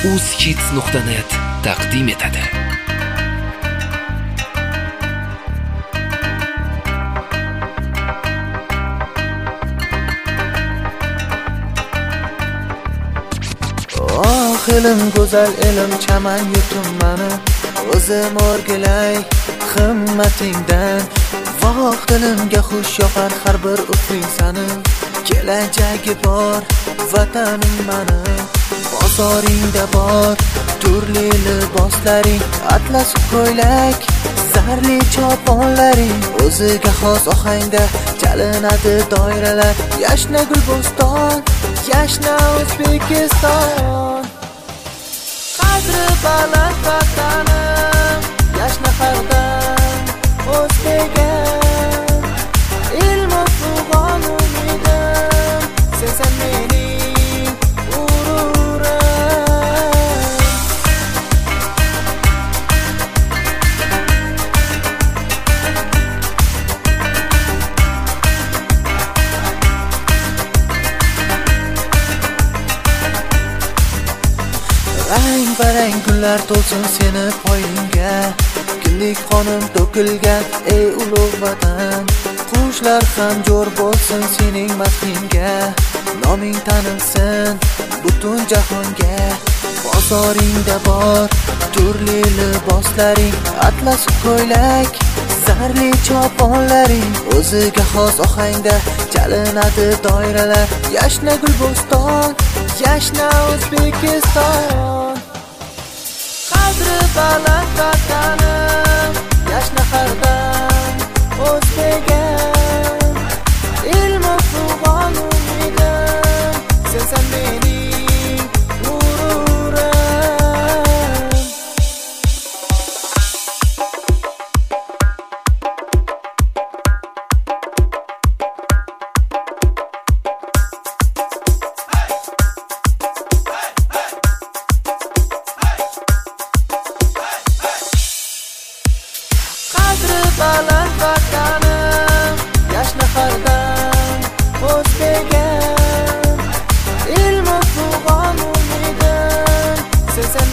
uzkids.net taqdim etadi. Oh elim go'zal elim chaman yutum mani o'zim o'rgilay himmatingdan. Voh dilimga xush yoqar har bir o'qing sani. Kelajagi bor vatanim mani. Bozoringda bor turli liboslaring, atlas ko'ylak, zarli choponlaring. O'ziga xos ohangda chalinadi doiralar. Yashna Gulboston, yashna O'zbekiston. Qadri baland vatanim, yashna hardan o'zbegan. Ilmu tug'on umidim, sensan mening ururim. Rang barang gullar to'lsin seni poyingga. Kunlik qonim to'kilgan ey ulug' vatan. Qushlar ham jo'r bo'lsin sening madhingga. Noming tanilsin butun jahonga. Bozoringda bor turli liboslaring, atlas ko'ylak, zarli choponlaring. O'ziga xos ohangda chalinadi doiralar. Yashna Gulboston, yashna O'zbekiston. Qadri baland vatanim, yashna hardan o'zbegan. Ilmu tug'on umidim, sensan mening ururim. Qadri baland vatanim, yashna hardan o'zbegan. Ilmu tug'on umidim, sensan